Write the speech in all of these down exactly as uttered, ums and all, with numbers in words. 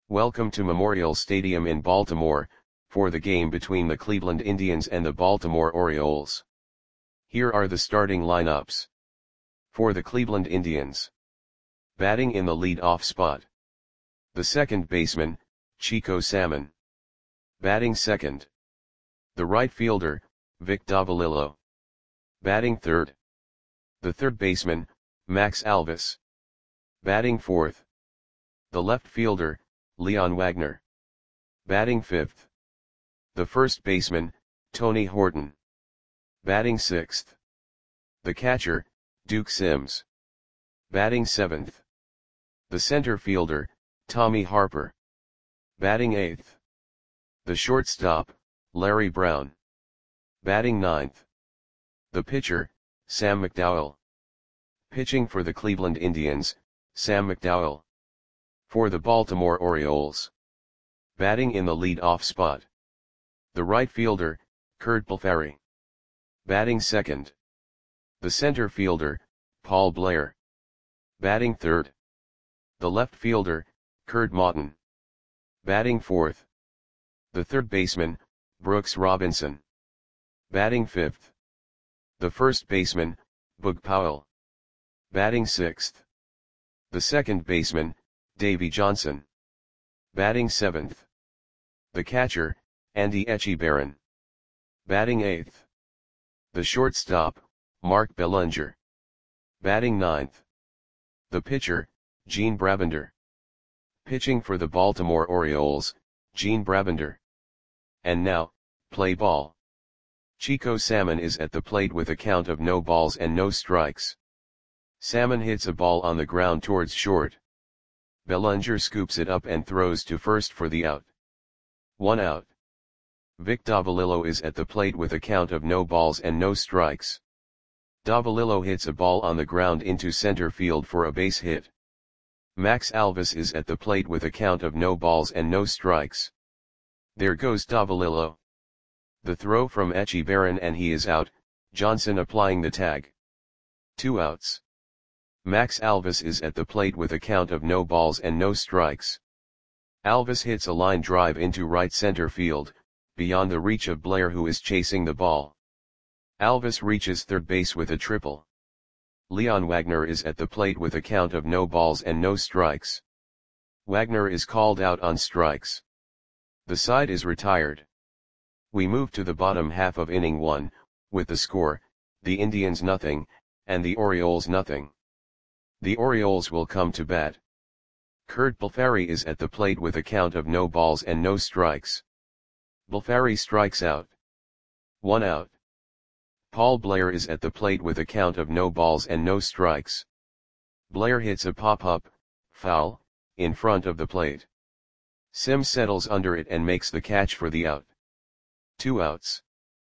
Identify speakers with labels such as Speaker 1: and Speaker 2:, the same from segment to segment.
Speaker 1: Welcome to Memorial Stadium in Baltimore, for the game between the Cleveland Indians and the Baltimore Orioles. Here are the starting lineups. For the Cleveland Indians. Batting in the lead-off spot. The second baseman, Chico Salmon. Batting second. The right fielder, Vic Davalillo. Batting third. The third baseman, Max Alvis. Batting fourth. The left fielder, Leon Wagner. Batting fifth. The first baseman, Tony Horton. Batting sixth. The catcher, Duke Sims. Batting seventh. The center fielder, Tommy Harper. Batting eighth. The shortstop, Larry Brown. Batting ninth. The pitcher, Sam McDowell. Pitching for the Cleveland Indians, Sam McDowell. For the Baltimore Orioles. Batting in the lead-off spot. The right fielder, Curt Blefary. Batting second. The center fielder, Paul Blair. Batting third. The left fielder, Curt Maughton. Batting fourth. The third baseman, Brooks Robinson. Batting fifth. The first baseman, Boog Powell. Batting sixth. The second baseman, Davey Johnson. Batting seventh. The catcher, Andy Etchebarren. Batting eighth. The shortstop, Mark Belanger. Batting ninth. The pitcher, Gene Brabender. Pitching for the Baltimore Orioles, Gene Brabender. And now, play ball. Chico Salmon is at the plate with a count of no balls and no strikes. Salmon hits a ball on the ground towards short. Belanger scoops it up and throws to first for the out. One out. Vic Davalillo is at the plate with a count of no balls and no strikes. Davalillo hits a ball on the ground into center field for a base hit. Max Alvis is at the plate with a count of no balls and no strikes. There goes Davalillo. The throw from Etchebarren and he is out, Johnson applying the tag. Two outs. Max Alvis is at the plate with a count of no balls and no strikes. Alvis hits a line drive into right center field, beyond the reach of Blair who is chasing the ball. Alvis reaches third base with a triple. Leon Wagner is at the plate with a count of no balls and no strikes. Wagner is called out on strikes. The side is retired. We move to the bottom half of inning one, with the score, the Indians nothing, and the Orioles nothing. The Orioles will come to bat. Curt Blefary is at the plate with a count of no balls and no strikes. Blefary strikes out. One out. Paul Blair is at the plate with a count of no balls and no strikes. Blair hits a pop-up, foul, in front of the plate. Sims settles under it and makes the catch for the out. Two outs.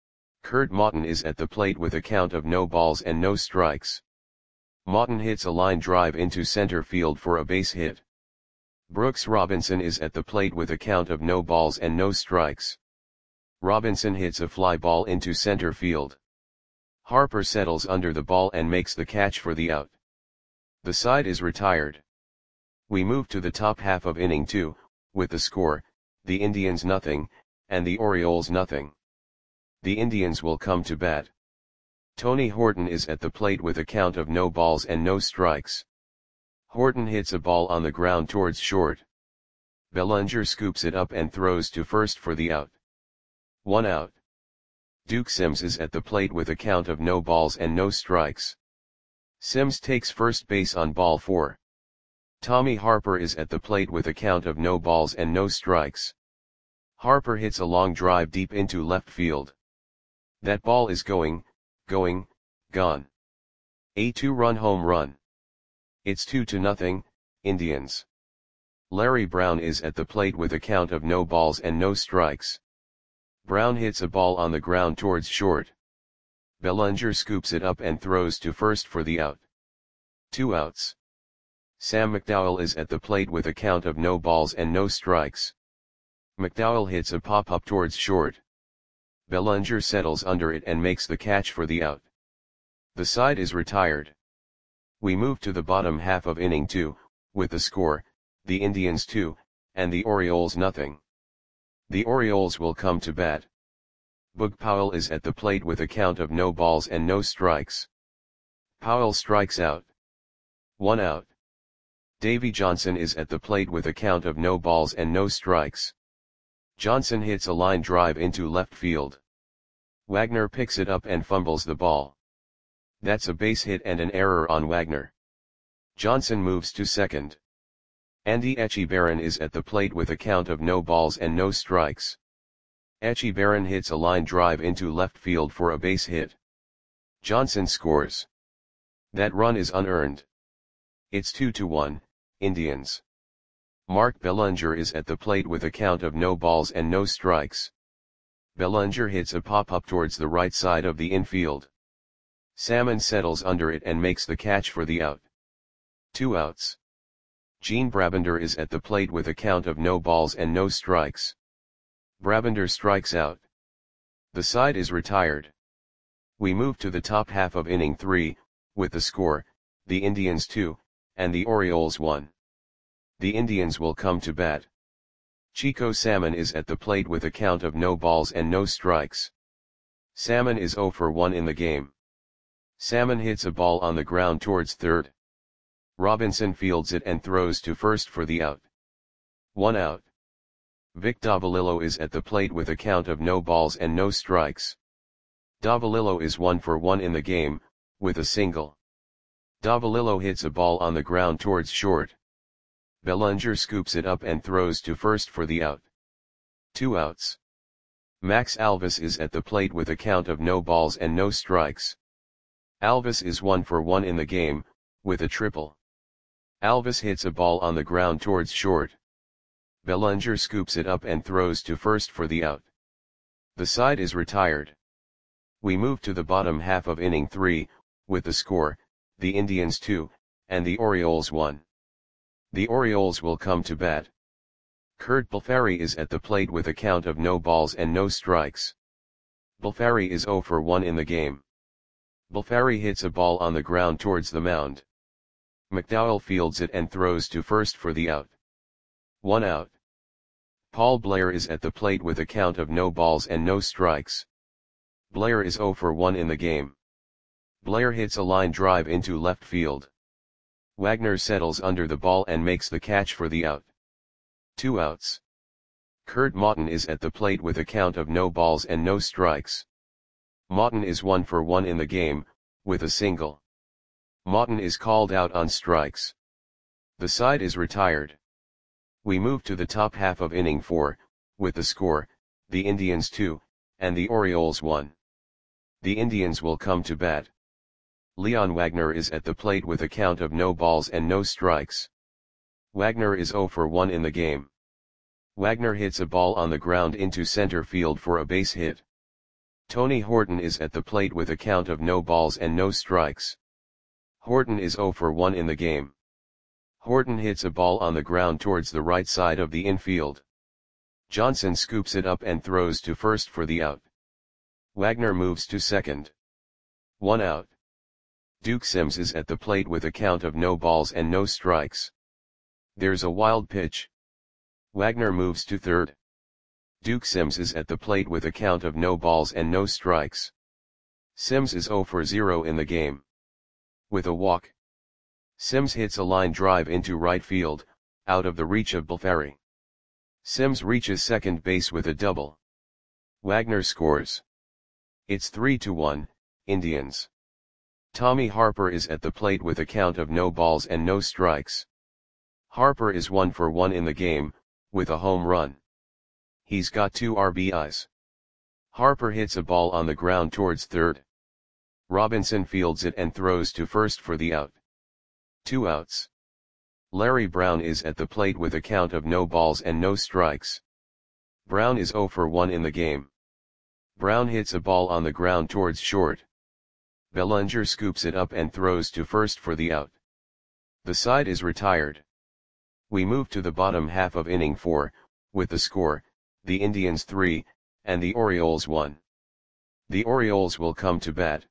Speaker 1: Curt Maughton is at the plate with a count of no balls and no strikes. Maughton hits a line drive into center field for a base hit. Brooks Robinson is at the plate with a count of no balls and no strikes. Robinson hits a fly ball into center field. Harper settles under the ball and makes the catch for the out. The side is retired. We move to the top half of inning two, with the score, the Indians nothing, and the Orioles nothing. The Indians will come to bat. Tony Horton is at the plate with a count of no balls and no strikes. Horton hits a ball on the ground towards short. Belanger scoops it up and throws to first for the out. One out. Duke Sims is at the plate with a count of no balls and no strikes. Sims takes first base on ball four. Tommy Harper is at the plate with a count of no balls and no strikes. Harper hits a long drive deep into left field. That ball is going, going, gone. A two-run home run. It's two to nothing, Indians. Larry Brown is at the plate with a count of no balls and no strikes. Brown hits a ball on the ground towards short. Belanger scoops it up and throws to first for the out. Two outs. Sam McDowell is at the plate with a count of no balls and no strikes. McDowell hits a pop-up towards short. Belanger settles under it and makes the catch for the out. The side is retired. We move to the bottom half of inning two, with the score, the Indians two, and the Orioles nothing. The Orioles will come to bat. Boog Powell is at the plate with a count of no balls and no strikes. Powell strikes out. One out. Davy Johnson is at the plate with a count of no balls and no strikes. Johnson hits a line drive into left field. Wagner picks it up and fumbles the ball. That's a base hit and an error on Wagner. Johnson moves to second. Andy Etchebarren is at the plate with a count of no balls and no strikes. Etchebarren hits a line drive into left field for a base hit. Johnson scores. That run is unearned. It's two to one, Indians. Mark Bellinger is at the plate with a count of no balls and no strikes. Bellinger hits a pop-up towards the right side of the infield. Salmon settles under it and makes the catch for the out. Two outs. Gene Brabender is at the plate with a count of no balls and no strikes. Brabender strikes out. The side is retired. We move to the top half of inning three, with the score, the Indians two, and the Orioles one. The Indians will come to bat. Chico Salmon is at the plate with a count of no balls and no strikes. Salmon is zero for one in the game. Salmon hits a ball on the ground towards third. Robinson fields it and throws to first for the out. One out. Vic Davalillo is at the plate with a count of no balls and no strikes. Davalillo is one for one in the game, with a single. Davalillo hits a ball on the ground towards short. Bellinger scoops it up and throws to first for the out. Two outs. Max Alvis is at the plate with a count of no balls and no strikes. Alvis is one for one in the game, with a triple. Alvis hits a ball on the ground towards short. Bellinger scoops it up and throws to first for the out. The side is retired. We move to the bottom half of inning three, with the score, the Indians two, and the Orioles one. The Orioles will come to bat. Curt Balfari is at the plate with a count of no balls and no strikes. Balfari is zero for one in the game. Balfari hits a ball on the ground towards the mound. McDowell fields it and throws to first for the out. One out. Paul Blair is at the plate with a count of no balls and no strikes. Blair is zero for one in the game. Blair hits a line drive into left field. Wagner settles under the ball and makes the catch for the out. Two outs. Kurt Maughton is at the plate with a count of no balls and no strikes. Maughton is one for one in the game, with a single. Maughton is called out on strikes. The side is retired. We move to the top half of inning four, with the score, the Indians two, and the Orioles one. The Indians will come to bat. Leon Wagner is at the plate with a count of no balls and no strikes. Wagner is zero for one in the game. Wagner hits a ball on the ground into center field for a base hit. Tony Horton is at the plate with a count of no balls and no strikes. Horton is zero for one in the game. Horton hits a ball on the ground towards the right side of the infield. Johnson scoops it up and throws to first for the out. Wagner moves to second. One out. Duke Sims is at the plate with a count of no balls and no strikes. There's a wild pitch. Wagner moves to third. Duke Sims is at the plate with a count of no balls and no strikes. Sims is zero for zero in the game. With a walk. Sims hits a line drive into right field, out of the reach of Balfari. Sims reaches second base with a double. Wagner scores. It's three to one, Indians. Tommy Harper is at the plate with a count of no balls and no strikes. Harper is one for one in the game, with a home run. He's got two R B Is. Harper hits a ball on the ground towards third. Robinson fields it and throws to first for the out. Two outs. Larry Brown is at the plate with a count of no balls and no strikes. Brown is zero for one in the game. Brown hits a ball on the ground towards short. Bellinger scoops it up and throws to first for the out. The side is retired. We move to the bottom half of inning four, with the score, the Indians three, and the Orioles one. The Orioles will come to bat.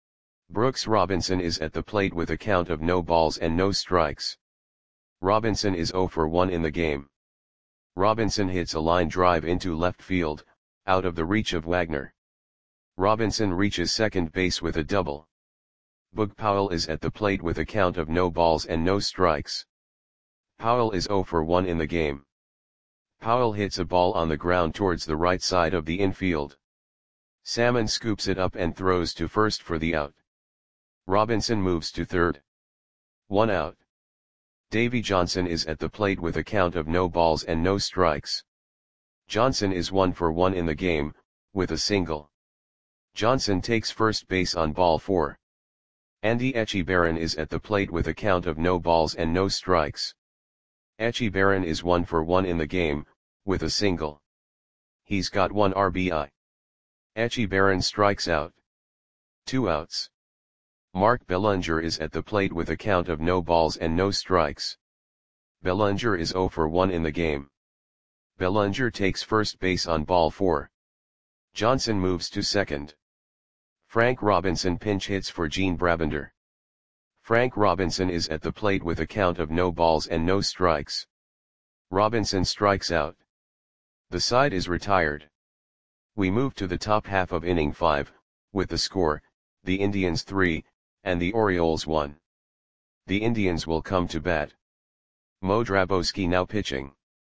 Speaker 1: Brooks Robinson is at the plate with a count of no balls and no strikes. Robinson is zero for one in the game. Robinson hits a line drive into left field, out of the reach of Wagner. Robinson reaches second base with a double. Boog Powell is at the plate with a count of no balls and no strikes. Powell is oh for one in the game. Powell hits a ball on the ground towards the right side of the infield. Salmon scoops it up and throws to first for the out. Robinson moves to third. One out. Davy Johnson is at the plate with a count of no balls and no strikes. Johnson is one for one in the game, with a single. Johnson takes first base on ball four. Andy Etchebarren is at the plate with a count of no balls and no strikes. Etchebarren is one for one in the game, with a single. He's got one R B I. Etchebarren strikes out. Two outs. Mark Bellinger is at the plate with a count of no balls and no strikes. Bellinger is oh for one in the game. Bellinger takes first base on ball four. Johnson moves to second. Frank Robinson pinch hits for Gene Brabender. Frank Robinson is at the plate with a count of no balls and no strikes. Robinson strikes out. The side is retired. We move to the top half of inning five, with the score, the Indians three, and the Orioles one. The Indians will come to bat. Mo Drabowski now pitching.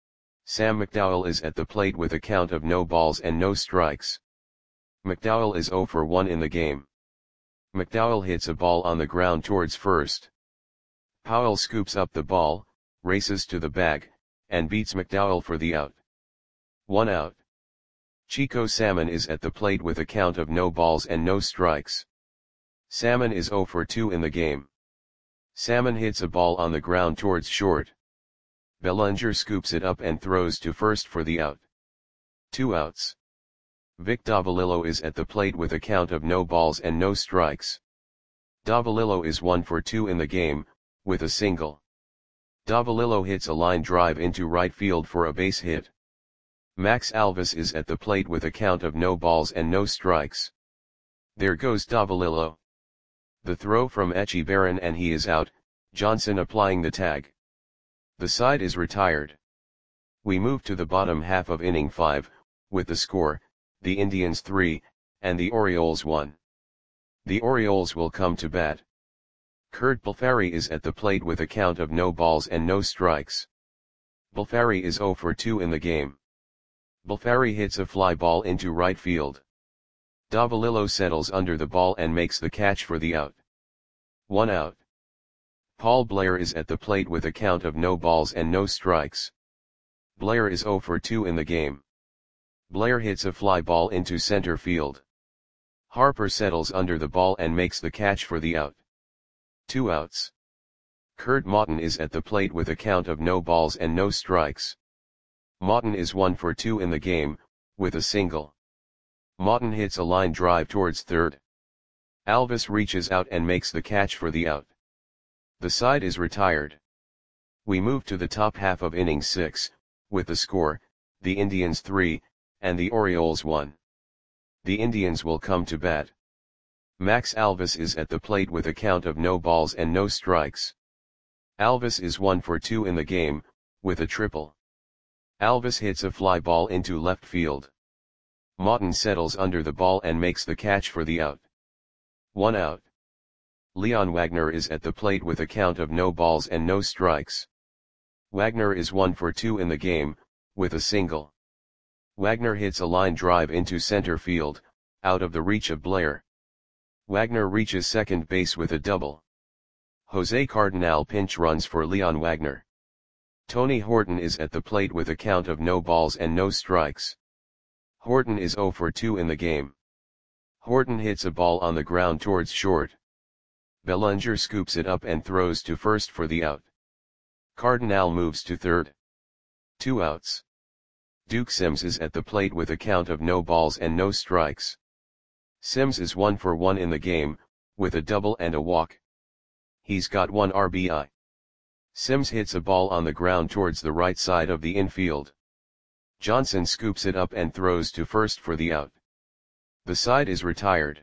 Speaker 1: Sam McDowell is at the plate with a count of no balls and no strikes. McDowell is oh for one in the game. McDowell hits a ball on the ground towards first. Powell scoops up the ball, races to the bag, and beats McDowell for the out. One out. Chico Salmon is at the plate with a count of no balls and no strikes. Salmon is oh for two in the game. Salmon hits a ball on the ground towards short. Bellinger scoops it up and throws to first for the out. Two outs. Vic Davalillo is at the plate with a count of no balls and no strikes. Davalillo is one for two in the game, with a single. Davalillo hits a line drive into right field for a base hit. Max Alvis is at the plate with a count of no balls and no strikes. There goes Davalillo. The throw from Etchebarren and he is out, Johnson applying the tag. The side is retired. We move to the bottom half of inning five, with the score, the Indians three, and the Orioles one. The Orioles will come to bat. Curt Balfari is at the plate with a count of no balls and no strikes. Balfari is oh for two in the game. Balfari hits a fly ball into right field. Davalillo settles under the ball and makes the catch for the out. One out. Paul Blair is at the plate with a count of no balls and no strikes. Blair is oh for two in the game. Blair hits a fly ball into center field. Harper settles under the ball and makes the catch for the out. Two outs. Kurt Mautin is at the plate with a count of no balls and no strikes. Mautin is one for two in the game, with a single. Mautin hits a line drive towards third. Alvis reaches out and makes the catch for the out. The side is retired. We move to the top half of inning six, with the score, the Indians three, and the Orioles one. The Indians will come to bat. Max Alvis is at the plate with a count of no balls and no strikes. Alvis is one for two in the game, with a triple. Alvis hits a fly ball into left field. Mautin settles under the ball and makes the catch for the out. One out. Leon Wagner is at the plate with a count of no balls and no strikes. Wagner is one for two in the game, with a single. Wagner hits a line drive into center field, out of the reach of Blair. Wagner reaches second base with a double. Jose Cardinal pinch runs for Leon Wagner. Tony Horton is at the plate with a count of no balls and no strikes. Horton is oh for two in the game. Horton hits a ball on the ground towards short. Bellinger scoops it up and throws to first for the out. Cardinal moves to third. Two outs. Duke Sims is at the plate with a count of no balls and no strikes. Sims is one for one in the game, with a double and a walk. He's got one R B I. Sims hits a ball on the ground towards the right side of the infield. Johnson scoops it up and throws to first for the out. The side is retired.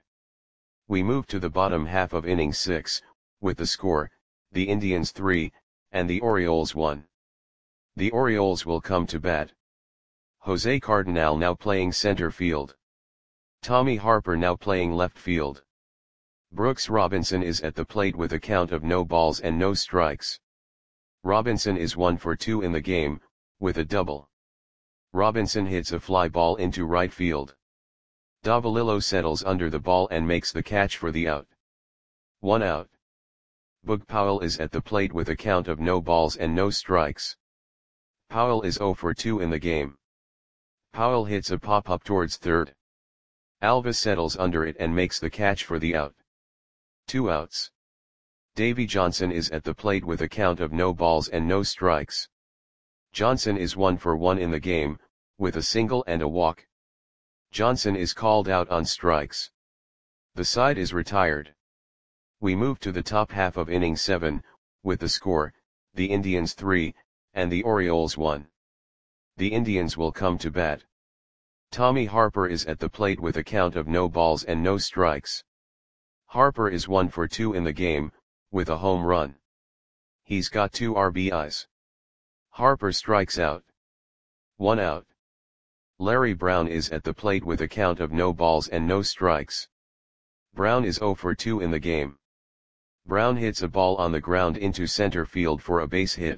Speaker 1: We move to the bottom half of inning six, with the score, the Indians three, and the Orioles one. The Orioles will come to bat. Jose Cardinal now playing center field. Tommy Harper now playing left field. Brooks Robinson is at the plate with a count of no balls and no strikes. Robinson is one for two in the game, with a double. Robinson hits a fly ball into right field. Davalillo settles under the ball and makes the catch for the out. One out. Boog Powell is at the plate with a count of no balls and no strikes. Powell is zero for two in the game. Powell hits a pop-up towards third. Alvis settles under it and makes the catch for the out. Two outs. Davy Johnson is at the plate with a count of no balls and no strikes. Johnson is one for one in the game, with a single and a walk. Johnson is called out on strikes. The side is retired. We move to the top half of inning seven, with the score, the Indians three, and the Orioles one. The Indians will come to bat. Tommy Harper is at the plate with a count of no balls and no strikes. Harper is one for two in the game, with a home run. He's got two R B Is. Harper strikes out. One out. Larry Brown is at the plate with a count of no balls and no strikes. Brown is zero for two in the game. Brown hits a ball on the ground into center field for a base hit.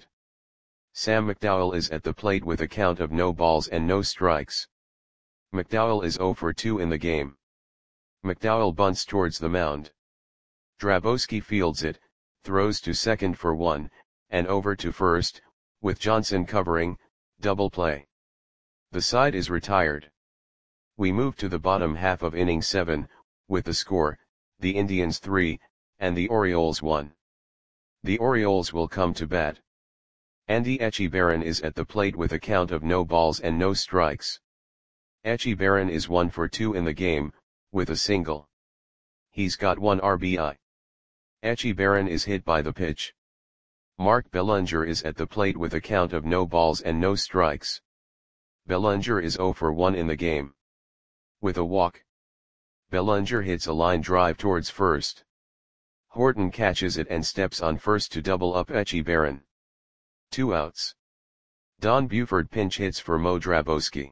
Speaker 1: Sam McDowell is at the plate with a count of no balls and no strikes. McDowell is zero for two in the game. McDowell bunts towards the mound. Drabowski fields it, throws to second for one, and over to first, with Johnson covering, double play. The side is retired. We move to the bottom half of inning seven, with the score, the Indians three, and the Orioles one. The Orioles will come to bat. Andy Etchebarren is at the plate with a count of no balls and no strikes. Etchebarren is one for two in the game, with a single. He's got one R B I. Etchebarren is hit by the pitch. Mark Bellinger is at the plate with a count of no balls and no strikes. Bellinger is zero for one in the game. With a walk. Bellinger hits a line drive towards first. Horton catches it and steps on first to double up Etchebarren. Two outs. Don Buford pinch hits for Mo Drabowski.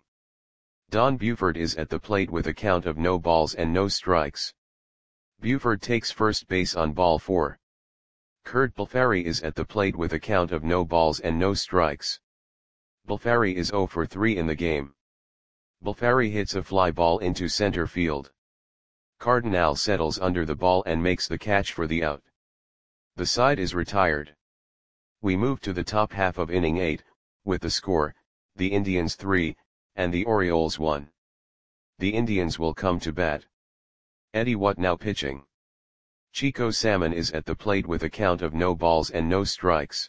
Speaker 1: Don Buford is at the plate with a count of no balls and no strikes. Buford takes first base on ball four. Kurt Balfari is at the plate with a count of no balls and no strikes. Balfari is zero for three in the game. Balfari hits a fly ball into center field. Cardinal settles under the ball and makes the catch for the out. The side is retired. We move to the top half of inning eight, with the score, the Indians three, and the Orioles one. The Indians will come to bat. Eddie Watt now pitching. Chico Salmon is at the plate with a count of no balls and no strikes.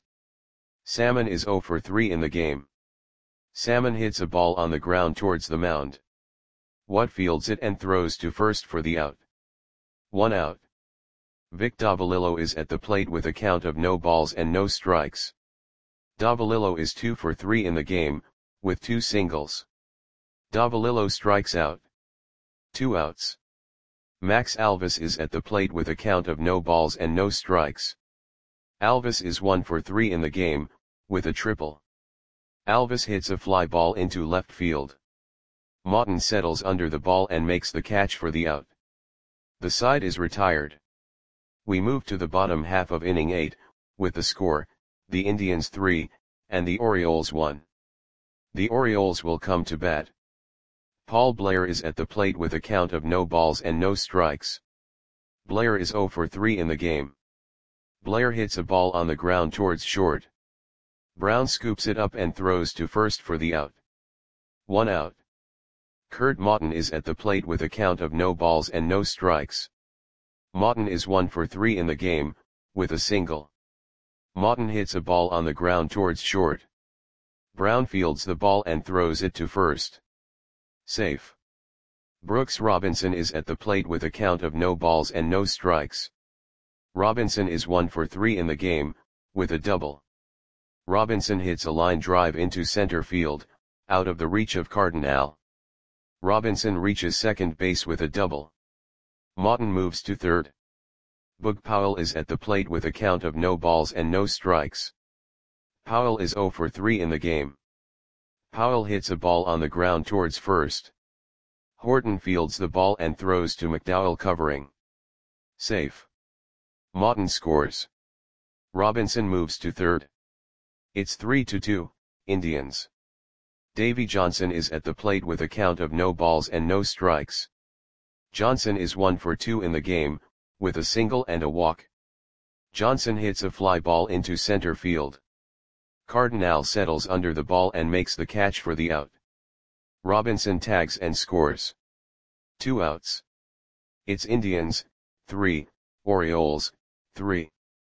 Speaker 1: Salmon is zero for three in the game. Salmon hits a ball on the ground towards the mound. Watt fields it and throws to first for the out. One out. Vic Davalillo is at the plate with a count of no balls and no strikes. Davalillo is two for three in the game, with two singles. Davalillo strikes out. Two outs. Max Alvis is at the plate with a count of no balls and no strikes. Alvis is one for three in the game, with a triple. Alvis hits a fly ball into left field. Maughton settles under the ball and makes the catch for the out. The side is retired. We move to the bottom half of inning eight, with the score, the Indians three, and the Orioles one. The Orioles will come to bat. Paul Blair is at the plate with a count of no balls and no strikes. Blair is zero for three in the game. Blair hits a ball on the ground towards short. Brown scoops it up and throws to first for the out. One out. Kurt Maughton is at the plate with a count of no balls and no strikes. Maughton is one for three in the game, with a single. Maughton hits a ball on the ground towards short. Brown fields the ball and throws it to first. Safe. Brooks Robinson is at the plate with a count of no balls and no strikes. Robinson is one for three in the game, with a double. Robinson hits a line drive into center field, out of the reach of Cardinal. Robinson reaches second base with a double. Maughton moves to third. Boog Powell is at the plate with a count of no balls and no strikes. Powell is zero for three in the game. Powell hits a ball on the ground towards first. Horton fields the ball and throws to McDowell covering. Safe. Mawton scores. Robinson moves to third. It's three to two, Indians. Davy Johnson is at the plate with a count of no balls and no strikes. Johnson is one for two in the game, with a single and a walk. Johnson hits a fly ball into center field. Cardinal settles under the ball and makes the catch for the out. Robinson tags and scores. Two outs. It's Indians, three, Orioles, three.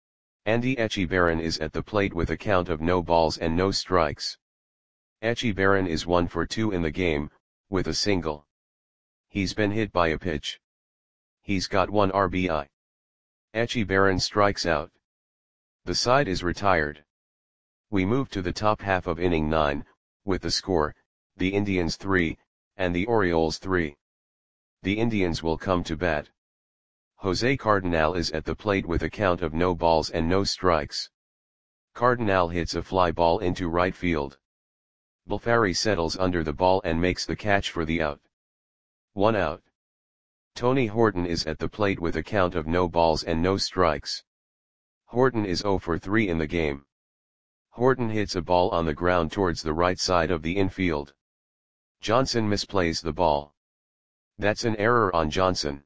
Speaker 1: Andy Etchebarren is at the plate with a count of no balls and no strikes. Etchebarren is one for two in the game, with a single. He's been hit by a pitch. He's got one R B I. Etchebarren strikes out. The side is retired. We move to the top half of inning nine, with the score, the Indians three, and the Orioles three. The Indians will come to bat. Jose Cardinal is at the plate with a count of no balls and no strikes. Cardinal hits a fly ball into right field. Bulfari settles under the ball and makes the catch for the out. One out. Tony Horton is at the plate with a count of no balls and no strikes. Horton is zero for three in the game. Horton hits a ball on the ground towards the right side of the infield. Johnson misplays the ball. That's an error on Johnson.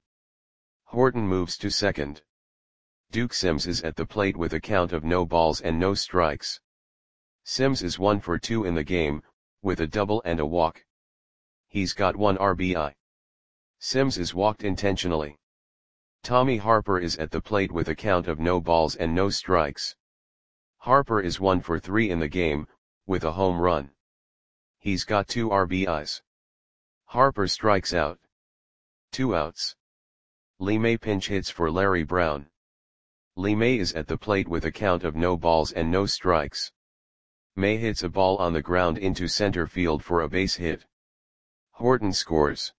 Speaker 1: Horton moves to second. Duke Sims is at the plate with a count of no balls and no strikes. Sims is one for two in the game, with a double and a walk. He's got one R B I. Sims is walked intentionally. Tommy Harper is at the plate with a count of no balls and no strikes. Harper is one for three in the game, with a home run. He's got two R B Is. Harper strikes out. Two outs. Lee May pinch hits for Larry Brown. Lee May is at the plate with a count of no balls and no strikes. May hits a ball on the ground into center field for a base hit. Horton scores.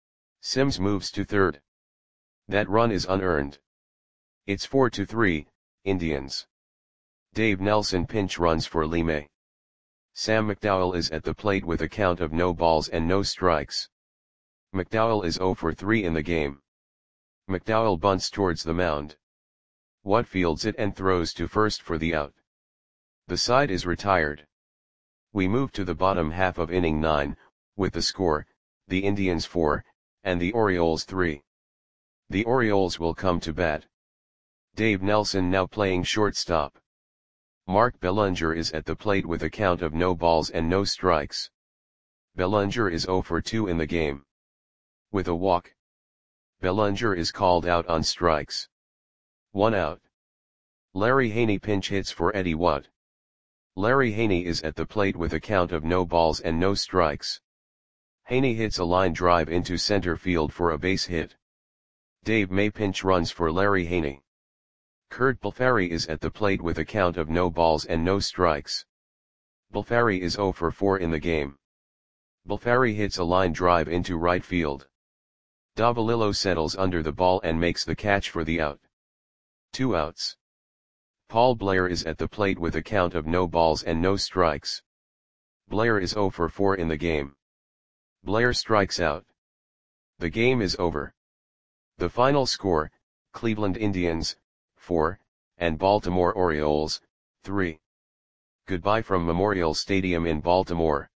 Speaker 1: Sims moves to third. That run is unearned. It's four to three, Indians. Dave Nelson pinch runs for Lee May. Sam McDowell is at the plate with a count of no balls and no strikes. McDowell is zero for three in the game. McDowell bunts towards the mound. Watt fields it and throws to first for the out. The side is retired. We move to the bottom half of inning nine, with the score, the Indians four, and the Orioles three. The Orioles will come to bat. Dave Nelson now playing shortstop. Mark Bellinger is at the plate with a count of no balls and no strikes. Bellinger is zero for two in the game. With a walk. Bellinger is called out on strikes. One out. Larry Haney pinch hits for Eddie Watt. Larry Haney is at the plate with a count of no balls and no strikes. Haney hits a line drive into center field for a base hit. Dave May pinch runs for Larry Haney. Kurt Bulfari is at the plate with a count of no balls and no strikes. Bulfari is zero for four in the game. Bulfari hits a line drive into right field. Davalillo settles under the ball and makes the catch for the out. Two outs. Paul Blair is at the plate with a count of no balls and no strikes. Blair is zero for four in the game. Blair strikes out. The game is over. The final score, Cleveland Indians, four, and Baltimore Orioles, three. Goodbye from Memorial Stadium in Baltimore.